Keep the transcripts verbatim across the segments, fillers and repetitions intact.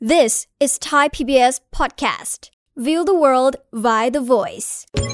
This is Thai พี บี เอส podcast. View the world via the voice.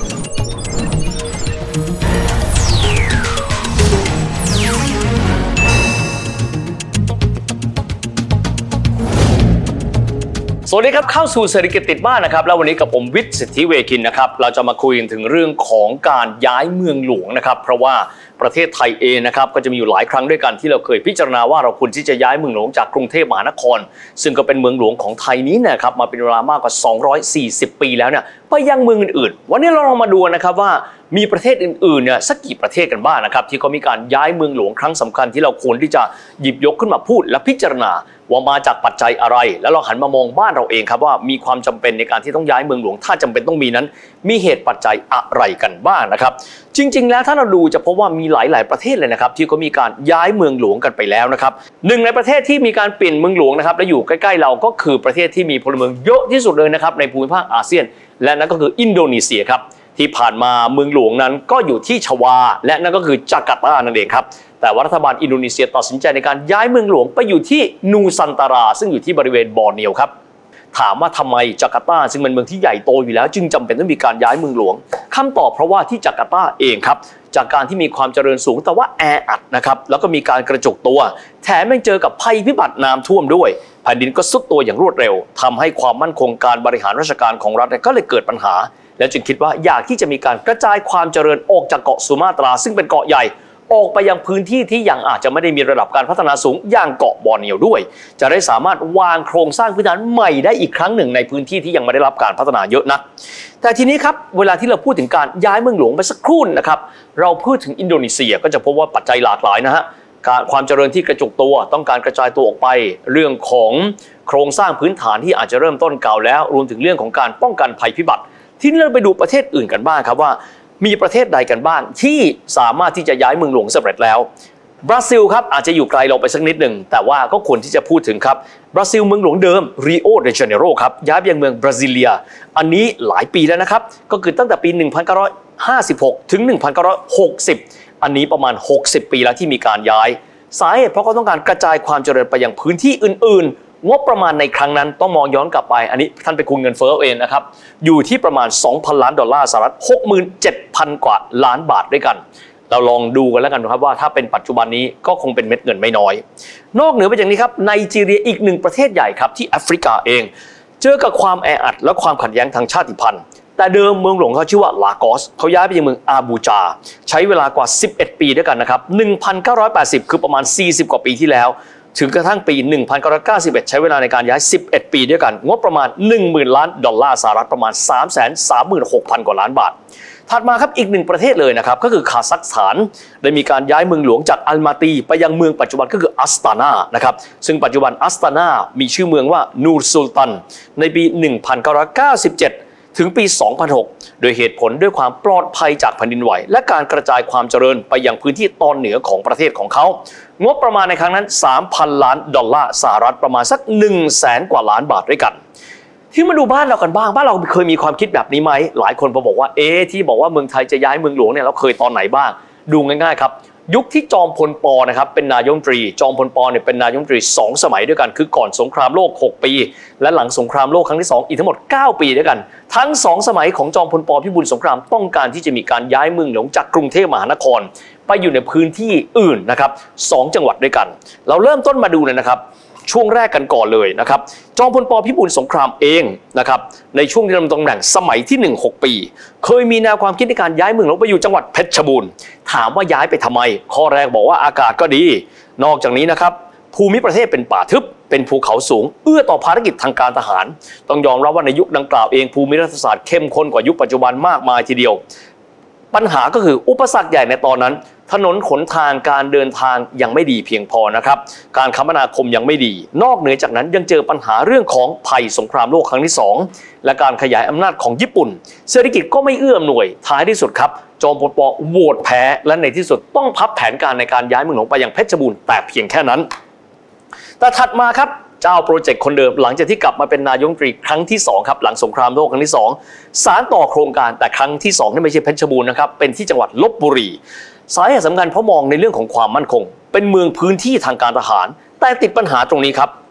สวัสดีครับเข้าสู่เศรษฐกิจติดบ้านนะครับแล้ววันนี้กับผมวิทย์ สิทธิเวคินนะครับเราจะมาคุยกันถึงเรื่องของการย้ายเมืองหลวงนะครับเพราะว่าประเทศไทยเองนะครับก็จะมีอยู่หลายครั้งด้วยกันที่เราเคยพิจารณาว่าเราควรที่จะย้ายเมืองหลวงจากกรุงเทพมหานครซึ่งก็เป็นเมืองหลวงของไทยนี้นะครับมาเป็นเวลามากกว่าสองร้อยสี่สิบปีแล้วเนี่ยไปยังเมืองอื่นๆวันนี้เราลองมาดูนะครับว่ามีประเทศอื่นๆเนี่ยสักกี่ประเทศกันบ้างนะครับที่เขามีการย้ายเมืองหลวงครั้งสำคัญที่เราควรที่จะหยิบยกขึ้นมาพูดและพิจารณาว่ามาจากปัจจัยอะไรแล้วเราหันมามองบ้านเราเองครับว่ามีความจำเป็นในการที่ต้องย้ายเมืองหลวงถ้าจำเป็นต้องมีนั้นมีเหตุปัจจัยอะไรกันบ้างนะครับจริงๆแล้วถ้าเราดูจะพบว่ามีหลายๆประเทศเลยนะครับที่เขามีการย้ายเมืองหลวงกันไปแล้วนะครับหนึ่งในประเทศที่มีการเปลี่ยนเมืองหลวงนะครับและอยู่ใกล้ๆเราก็คือประเทศที่มีพลเมืองเยอะที่สุดเลยนะครับในภูมิภาคอาเซียนและนั่นก็คืออินโดนีเซียครับที่ผ่านมาเมืองหลวงนั้นก็อยู่ที่ชวาและนั่นก็คือจาการ์ตานั่นเองครับแต่ว่ารัฐบาลอินโดนีเซียตัดสินใจในการย้ายเมืองหลวงไปอยู่ที่นูซันตาราซึ่งอยู่ที่บริเวณบอร์เนียวครับถามว่าทำไมจาการ์ตาซึ่งเป็นเมืองที่ใหญ่โตอยู่แล้วจึงจำเป็นต้องมีการย้ายเมืองหลวงคำตอบเพราะว่าที่จาการ์ตาเองครับจากการที่มีความเจริญสูงแต่ว่าแออัดนะครับแล้วก็มีการกระจุกตัวแถมยังเจอกับภัยพิบัติน้ำท่วมด้วยแผ่นดินก็ทรุดตัวอย่างรวดเร็วทำให้ความมั่นคงการบริหารราชการของรัฐก็เลยเกิดปัญหาและจึงคิดว่าอยากที่จะมีการกระจายความเจริญออกจากเกาะสุมาตราซึ่งเป็นเกาะใหญ่ออกไปยังพื้นที่ที่ยังอาจจะไม่ได้มีระดับการพัฒนาสูงอย่างเกาะบอร์เนียวด้วยจะได้สามารถวางโครงสร้างพื้นฐานใหม่ได้อีกครั้งหนึ่งในพื้นที่ที่ยังไม่ได้รับการพัฒนาเยอะนักแต่ทีนี้ครับเวลาที่เราพูดถึงการย้ายเมืองหลวงไปสักครู่นะครับเราพูดถึงอินโดนีเซียก็จะพบว่าปัจจัยหลากหลายนะฮะการความเจริญที่กระจุกตัวต้องการกระจายตัวออกไปเรื่องของโครงสร้างพื้นฐานที่อาจจะเริ่มต้นเก่าแล้วรวมถึงเรื่องของการป้องกันภัยพิบัติทีนี้เราไปดูประเทศอื่นกันบ้างครับว่ามีประเทศใดกันบ้างที่สามารถที่จะย้ายเมืองหลวงสำเร็จแล้วบราซิลครับอาจจะอยู่ไกลเราไปสักนิดหนึ่งแต่ว่าก็ควรที่จะพูดถึงครับบราซิลเมืองหลวงเดิมริโอเดจาเนโรครับย้ายไปยังเมืองบราซิเลียอันนี้หลายปีแล้วนะครับก็คือตั้งแต่ปีหนึ่งพันเก้าร้อยห้าสิบหกถึงหนึ่งพันเก้าร้อยหกสิบอันนี้ประมาณหกสิบปีแล้วที่มีการย้ายสาเหตุเพราะเขาต้องการกระจายความเจริญไปยังพื้นที่อื่นๆงบประมาณในครั้งนั้นต้องมองย้อนกลับไปอันนี้ท่านไปคูณเงินเฟ้อเองนะครับอยู่ที่ประมาณ สองพัน ล้านดอลลาร์สหรัฐ หกหมื่นเจ็ดพัน กว่าล้านบาทด้วยกันเราลองดูกันแล้วกันนะครับว่าถ้าเป็นปัจจุบันนี้ก็คงเป็นเม็ดเงินไม่น้อยนอกเหนือไปจากนี้ครับไนจีเรียอีกหนึ่งประเทศใหญ่ครับที่แอฟริกาเองเจอกับความแออัดและความขัดแย้งทางชาติพันธุ์แต่เดิมเมืองหลวงเขาชื่อว่าลากอสเขาย้ายไปยังเมืองอาบูจาใช้เวลากว่าสิบเอ็ดปีด้วยกันนะครับ หนึ่งพันเก้าร้อยแปดสิบ คือประมาณสี่สิบกว่าปีที่แล้วถึงกระทั่งปี หนึ่งพันเก้าร้อยเก้าสิบเอ็ด ใช้เวลาในการย้ายสิบเอ็ดปีด้วยกันงบประมาณ หนึ่งหมื่น ล้านดอลลาร์สหรัฐประมาณ สามแสนสามหมื่นหกพัน กว่าล้านบาทถัดมาครับอีกหนึ่งประเทศเลยนะครับก็คือคาซัคสถานได้มีการย้ายเมืองหลวงจากอัลมาตีไปยังเมืองปัจจุบันก็คืออัสตานานะครับซึ่งปัจจุบันอัสตานามีชื่อเมืองว่านูรซุลตันในปี หนึ่งพันเก้าร้อยเก้าสิบเจ็ดถึงปี สองพันหก โดยเหตุผลด้วยความปลอดภัยจากแผ่นดินไหวและการกระจายความเจริญไปยังพื้นที่ตอนเหนือของประเทศของเขางบประมาณในครั้งนั้น สามพัน ล้านดอลลาร์สหรัฐประมาณสัก หนึ่งแสน กว่าล้านบาทด้วยกันที่มาดูบ้านเรากันบ้างบ้านเราเคยมีความคิดแบบนี้ไหมหลายคนพอบอกว่าเอ๊ะที่บอกว่าเมืองไทยจะย้ายเมืองหลวงเนี่ยเราเคยตอนไหนบ้างดูง่ายๆครับยุคที่จอมพลป.นะครับเป็นนายกรัฐมนตรีจอมพลป.เนี่ยเป็นนายกรัฐมนตรีสองสมัยด้วยกันคือก่อนสงครามโลกหกปีและหลังสงครามโลกครั้งที่สองอีกทั้งหมดเก้าปีด้วยกันทั้งสองสมัยของจอมพลป.พิบูลสงครามต้องการที่จะมีการย้ายเมืองหลวงจากกรุงเทพมหานครไปอยู่ในพื้นที่อื่นนะครับสองจังหวัดด้วยกันเราเริ่มต้นมาดูเลยนะครับช่วงแรกกันก่อนเลยนะครับจอมพลป.พิบูลสงครามเองนะครับในช่วงที่ดำรงตำแหน่งสมัยที่หนึ่ง หกปีเคยมีแนวความคิดในการย้ายเมืองหลวงไปอยู่จังหวัดเพชรบูรณ์ถามว่าย้ายไปทำไมข้อแรกบอกว่าอากาศก็ดีนอกจากนี้นะครับภูมิประเทศเป็นป่าทึบเป็นภูเขาสูงเอื้อต่อภารกิจทางการทหารต้องยอมรับว่าในยุคดังกล่าวเองภูมิรัฐศาสตร์เข้มข้นกว่ายุคปัจจุบันมากมายทีเดียวปัญหาก็คืออุปสรรคใหญ่ในตอนนั้นถนนขนทางการเดินทางยังไม่ดีเพียงพอนะครับการคมนาคมยังไม่ดีนอกเหนือจากนั้นยังเจอปัญหาเรื่องของภัยสงครามโลกครั้งที่สองและการขยายอำนาจของญี่ปุ่นเศรษฐกิจก็ไม่เอื้ออำนวยท้ายที่สุดครับจอมพลป.โหวตแพ้และในที่สุดต้องพับแผนการในการย้ายเมืองหลวงไปยังเพชรบูรณ์แต่เพียงแค่นั้นแต่ถัดมาครับเจ้าโปรเจกต์คนเดิมหลังจากที่กลับมาเป็นนายกรัฐมนตรีครั้งที่สองครับหลังสงครามโลกครั้งที่สองสานต่อโครงการแต่ครั้งที่สองนี่ไม่ใช่เพชรบูรณ์นะครับเป็นที่จังหวัดลพบุรีสาเหตุสำคัญเพราะมองในเรื่องของความมั่นคงเป็นเมืองพื้นที่ทางการทหารแต่ติดปัญหาตรงนี้ครับ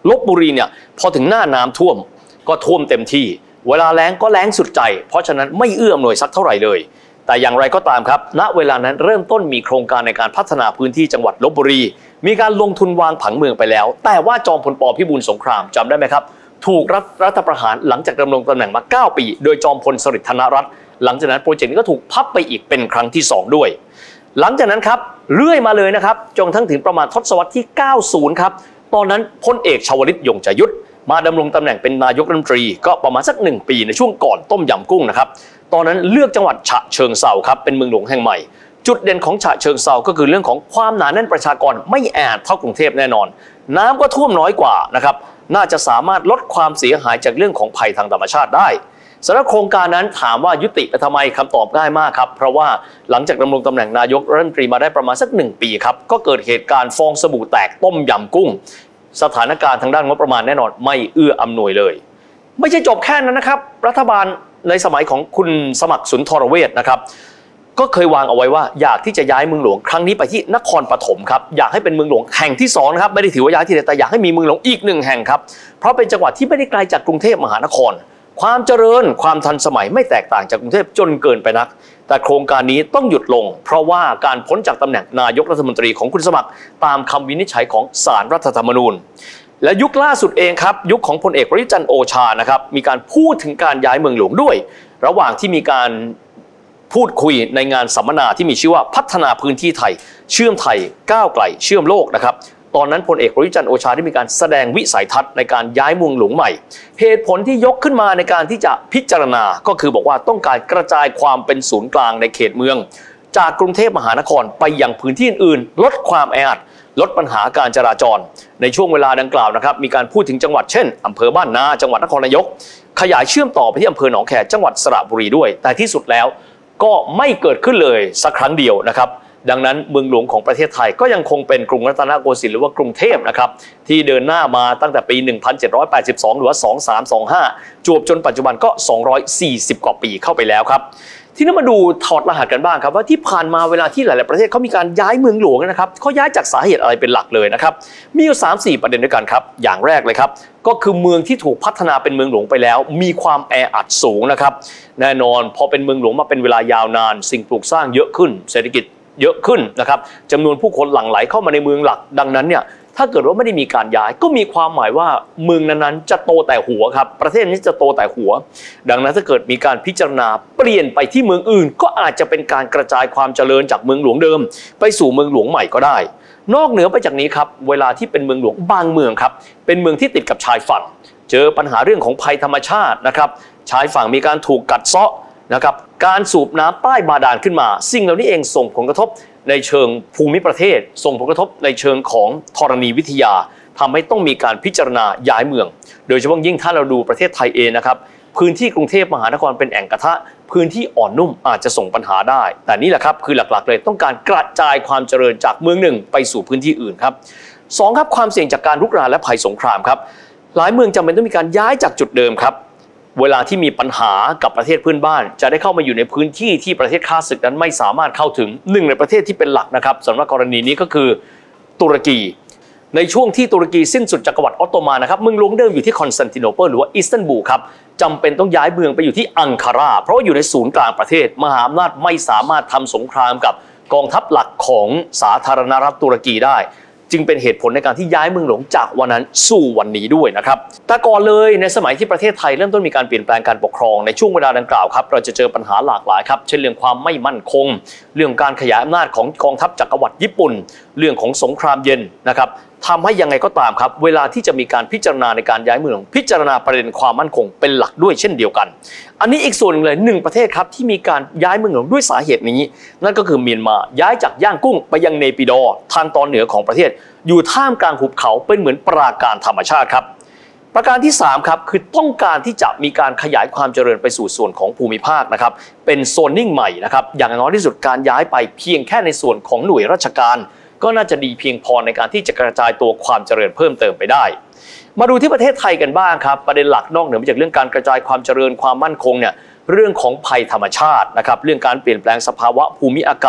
ลพบุรีเนี่ยพอถึงหน้าน้ำท่วมก็ท่วมเต็มที่เวลาแล้งก็แล้งสุดใจเพราะฉะนั้นไม่เอื้ออำนวยสักเท่าไหร่เลยแต่อย่างไรก็ตามครับณเวลานั้นเริ่มต้นมีโครงการในการพัฒนาพื้นที่จังหวัดลพบุรีมีการลงทุนวางผังเมืองไปแล้วแต่ว่าจอมพลป.พิบูลสงครามจำได้ไหมครับถูกรัฐรัฐประหารหลังจากดำรงตำแหน่งมาเก้าปีโดยจอมพลสฤษดิ์ธนรัตน์หลังจากนั้นโปรเจกต์นี้ก็ถูกพับไปอีกเป็นครั้งที่สองด้วยหลังจากนั้นครับเรื่อยมาเลยนะครับจนทั้งถึงประมาณทศวรรษที่เก้าสิบครับตอนนั้นพลเอกชวลิตยงใจยุทธมาดำรงตำแหน่งเป็นนายกรัฐมนตรีก็ประมาณสักหนึ่งปีในช่วงก่อนต้มยำกุ้งนะครับตอนนั้นเลือกจังหวัดฉะเชิงเทราครับเป็นเมืองหลวงแห่งใหม่จุดเด่นของฉะเชิงเทราก็คือเรื่องของความหนาแน่นประชากรไม่แออัดเท่ากรุงเทพแน่นอนน้ำก็ท่วมน้อยกว่านะครับน่าจะสามารถลดความเสียหายจากเรื่องของภัยทางธรรมชาติได้สำหรับโครงการนั้นถามว่ายุติไปทำไมคำตอบง่ายมากครับเพราะว่าหลังจากดำรงตำแหน่งนายกรัฐมนตรีมาได้ประมาณสักหนึ่งปีครับก็เกิดเหตุการณ์ฟองสบู่แตกต้มยำกุ้งสถานการณ์ทางด้านงบประมาณแน่นอนไม่เอื้ออำนวยเลยไม่ใช่จบแค่นั้นนะครับรัฐบาลในสมัยของคุณสมัครสุนทรเวชนะครับก็เคยวางเอาไว้ว่าอยากที่จะย้ายเมืองหลวงครั้งนี้ไปที่นครปฐมครับอยากให้เป็นเมืองหลวงแห่งที่สองนะครับไม่ได้ถือว่าย้ายที่ใดแต่อยากให้มีเมืองหลวงอีกหนึ่งแห่งครับเพราะเป็นจังหวัดที่ไม่ได้ไกลจากกรุงเทพมหานครความเจริญความทันสมัยไม่แตกต่างจากกรุงเทพจนเกินไปนักแต่โครงการนี้ต้องหยุดลงเพราะว่าการพ้นจากตำแหน่งนายกรัฐมนตรีของคุณสมัครตามคำวินิจฉัยของศาลรัฐธรรมนูญและยุคล่าสุดเองครับยุคของพลเอกประยุทธ์จันทร์โอชานะครับมีการพูดถึงการย้ายเมืองหลวงด้วยระหว่างที่มีการพูดคุยในงานสัมมนาที่มีชื่อว่าพัฒนาพื้นที่ไทยเชื่อมไทยก้าวไกลเชื่อมโลกนะครับตอนนั้นพลเอกประยุทธ์จันทร์โอชาได้มีการแสดงวิสัยทัศน์ในการย้ายเมืองหลวงใหม่เหตุผลที่ยกขึ้นมาในการที่จะพิจารณาก็คือบอกว่าต้องการกระจายความเป็นศูนย์กลางในเขตเมืองจากกรุงเทพมหานครไปยังพื้นที่อื่นๆลดความแออัดลดปัญหาการจราจรในช่วงเวลาดังกล่าวนะครับมีการพูดถึงจังหวัดเช่นอำเภอบ้านนาจังหวัดนครนายกขยายเชื่อมต่อไปที่อำเภอหนองแขจังหวัดสระบุรีด้วยแต่ที่สุดแล้วก็ไม่เกิดขึ้นเลยสักครั้งเดียวนะครับดังนั้นเมืองหลวงของประเทศไทยก็ยังคงเป็นกรุงรัตนโกสินทร์หรือว่ากรุงเทพนะครับที่เดินหน้ามาตั้งแต่ปี หนึ่งพันเจ็ดร้อยแปดสิบสอง หรือว่าสองพันสามร้อยยี่สิบห้าจวบจนปัจจุบันก็สองร้อยสี่สิบกว่าปีเข้าไปแล้วครับที่นี้มาดูถอดรหัสกันบ้างครับว่าที่ผ่านมาเวลาที่หลายๆประเทศเขามีการย้ายเมืองหลวงนะครับเขาย้ายจากสาเหตุอะไรเป็นหลักเลยนะครับมีอยู่ สามสี่ ประเด็นด้วยกันครับอย่างแรกเลยครับก็คือเมืองที่ถูกพัฒนาเป็นเมืองหลวงไปแล้วมีความแออัดสูงนะครับแน่นอนพอเป็นเมืองหลวงมาเป็นเวลายาวนานสิ่งปลูกสร้างเยอะขึ้นเศรษฐกิจเยอะขึ้นนะครับจำนวนผู้คนหลั่งไหลเข้ามาในเมืองหลักดังนั้นเนี่ยถ้าเกิดว่าไม่ได้มีการย้ายก็มีความหมายว่าเมืองนั้นๆจะโตแต่หัวครับประเทศนี้จะโตแต่หัวดังนั้นถ้าเกิดมีการพิจารณาเปลี่ยนไปที่เมืองอื่นก็อาจจะเป็นการกระจายความเจริญจากเมืองหลวงเดิมไปสู่เมืองหลวงใหม่ก็ได้นอกเหนือไปจากนี้ครับเวลาที่เป็นเมืองหลวงบางเมืองครับเป็นเมืองที่ติดกับชายฝั่งเจอปัญหาเรื่องของภัยธรรมชาตินะครับชายฝั่งมีการถูกกัดเซาะนะครับการสูบน้ำใต้บาดาลขึ้นมาสิ่งเหล่านี้เองส่งผลกระทบในเชิงภูมิประเทศส่งผลกระทบในเชิงของธรณีวิทยาทำให้ต้องมีการพิจารณาย้ายเมืองโดยเฉพาะยิ่งถ้าเราดูประเทศไทยเองนะครับพื้นที่กรุงเทพมหานครเป็นแอ่งกระทะพื้นที่อ่อนนุ่มอาจจะส่งปัญหาได้แต่นี่แหละครับคือหลักๆเลยต้องการกระจายความเจริญจากเมืองหนึ่งไปสู่พื้นที่อื่นครับสองครับความเสี่ยงจากการรุกรานและภัยสงครามครับหลายเมืองจำเป็นต้องมีการย้ายจากจุดเดิมครับเวลาที่มีปัญหากับประเทศเพื่อนบ้านจะได้เข้ามาอยู่ในพื้นที่ที่ประเทศข้าศึกนั้นไม่สามารถเข้าถึงหนึ่งในประเทศที่เป็นหลักนะครับสำหรับกรณีนี้ก็คือตุรกีในช่วงที่ตุรกีสิ้นสุดจักรวรรดิออตโตมันนะครับเมืองหลวงเดิมอยู่ที่คอนสแตนติโนเปิลหรือว่าอิสตันบูลครับจำเป็นต้องย้ายเมืองไปอยู่ที่อังการาเพราะว่าอยู่ในศูนย์กลางประเทศมหาอำนาจไม่สามารถทำสงครามกับกองทัพหลักของสาธารณรัฐตุรกีได้จึงเป็นเหตุผลในการที่ย้ายเมืองหลวงจากวันนั้นสู่วันนี้ด้วยนะครับแต่ก่อนเลยในสมัยที่ประเทศไทยเริ่มต้นมีการเปลี่ยนแปลงการปกครองในช่วงเวลาดังกล่าวครับเราจะเจอปัญหาหลากหลายครับเช่นเรื่องความไม่มั่นคงเรื่องการขยายอำนาจของกองทัพจักรวรรดิญี่ปุ่นเรื่องของสงครามเย็นนะครับทำให้ยังไงก็ตามครับเวลาที่จะมีการพิจารณาในการย้ายเมืองพิจารณาประเด็นความมั่นคงเป็นหลักด้วยเช่นเดียวกันอันนี้อีกส่วนหนึ่งเลยหนึ่งประเทศครับที่มีการย้ายเมืองหลวงด้วยสาเหตุนี้นั่นก็คือเมียนมาย้ายจากย่างกุ้งไปยังเนปิดอร์ทางตอนเหนือของประเทศอยู่ท่ามกลางหุบเขาเป็นเหมือนปราการธรรมชาติครับประการที่สามครับคือต้องการที่จะมีการขยายความเจริญไปสู่ส่วนของภูมิภาคนะครับเป็นโซนนิ่งใหม่นะครับอย่างน้อยที่สุดการย้ายไปเพียงแค่ในส่วนของหน่วยราชการก็น่าจะดีเพียงพอในการที่จะกระจายตัวความเจริญเพิ่มเติมไปได้มาดูที่ประเทศไทยกันบ้างครับประเด็นหลักนอกเหนือจากเรื่องการกระจายความเจริญความมั่นคงเนี่ยเรื่องของภัยธรรมชาตินะครับเรื่องการเปลี่ยนแปลงสภาวะภูมิอากาศ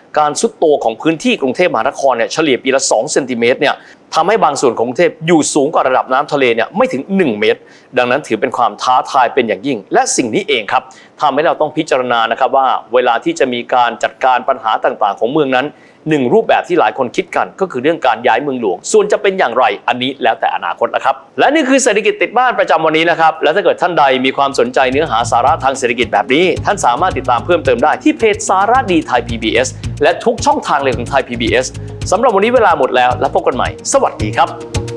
การทรุดโตของพื้นที่กรุงเทพมหานครเนี่ยเฉลี่ยปีละสองเซนติเมตรเนี่ยทำให้บางส่วนของกรุงเทพอยู่สูงกว่าระดับน้ำทะเลเนี่ยไม่ถึงหนึ่งเมตรดังนั้นถือเป็นความท้าทายเป็นอย่างยิ่งและสิ่งนี้เองครับทำให้เราต้องพิจารณานะครับว่าเวลาที่จะมีการจัดการปัญหาต่างๆของเมืองนั้นหนึ่งรูปแบบที่หลายคนคิดกันก็คือเรื่องการย้ายเมืองหลวงส่วนจะเป็นอย่างไรอันนี้แล้วแต่อนาคตนะครับและนี่คือเศรษฐกิจติดบ้านประจำวันนี้นะครับและถ้าเกิดท่านใดมีความสนใจเนื้อหาสาระทางเศรษฐกิจแบบนี้ท่านสามารถติดตามเพิ่มเติมได้ที่เพจสาระดีไทย พี บี เอส และทุกช่องทางเลยของไทย พี บี เอส สำหรับวันนี้เวลาหมดแล้วแล้วพบกันใหม่สวัสดีครับ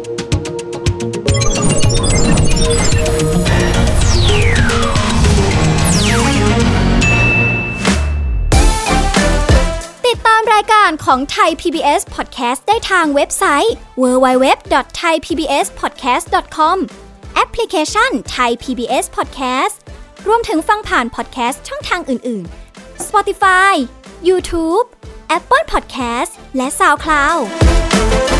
ติดตามรายการของไทย พี บี เอส Podcast ได้ทางเว็บไซต์ ดับเบิลยู ดับเบิลยู ดับเบิลยู ดอท ไทย พี บี เอส พอดแคสต์ ดอท คอม แอปพลิเคชัน Thai พี บี เอส Podcast รวมถึงฟังผ่าน podcast ช่องทางอื่นๆ Spotify YouTube Apple Podcast และ SoundCloud